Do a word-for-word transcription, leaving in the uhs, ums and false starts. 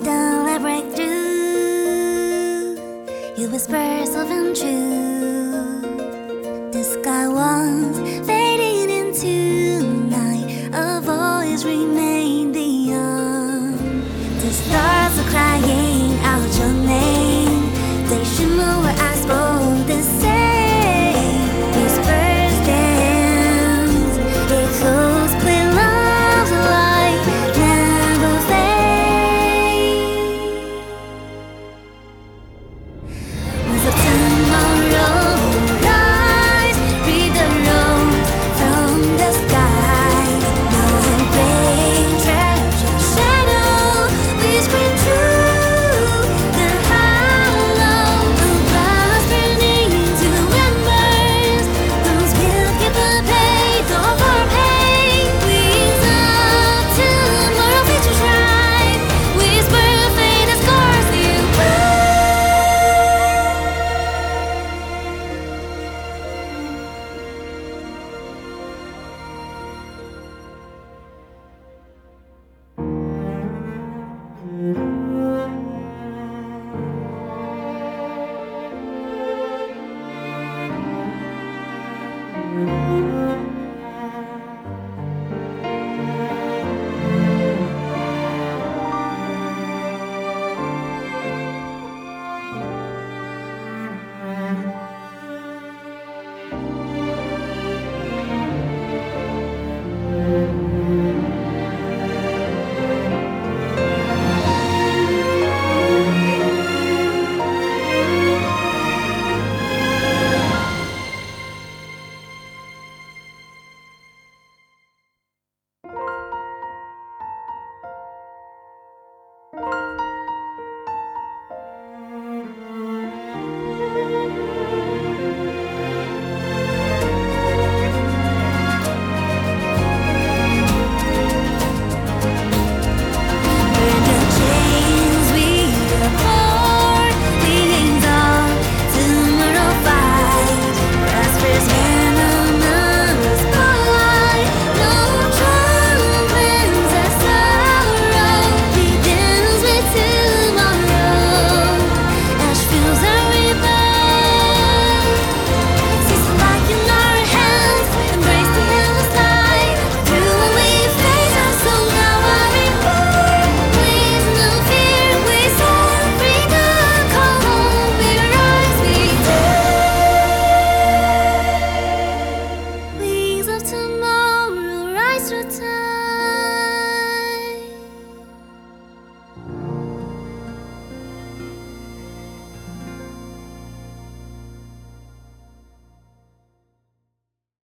Don't let break through. You whisper something true. The sky once fading into night. A voice remained beyond. The stars are crying out your name. They shimmer where I spoke the same. Whispers dance, echoes play love's light never fade. Winds of tomorrow rise, read the rose from the skies. No break, treasure shadow, whispering through the hollow. The flowers burning to embers, those will give the pain of our pain. Wings of tomorrow, features right. Whisper fade as scars you burn. Burn the chains we abhor, wings of tomorrow fight. Prosperous venomous spotlight, no trumpets of sorrow. We dance with tomorrow, ash fills our rebirth. Seize the light in our hands, embrace the endless light. Through when we face our soul, now our reborn. Please no fear, we soar, freedom call home. We rise, we dare. Wings of tomorrow rise through time.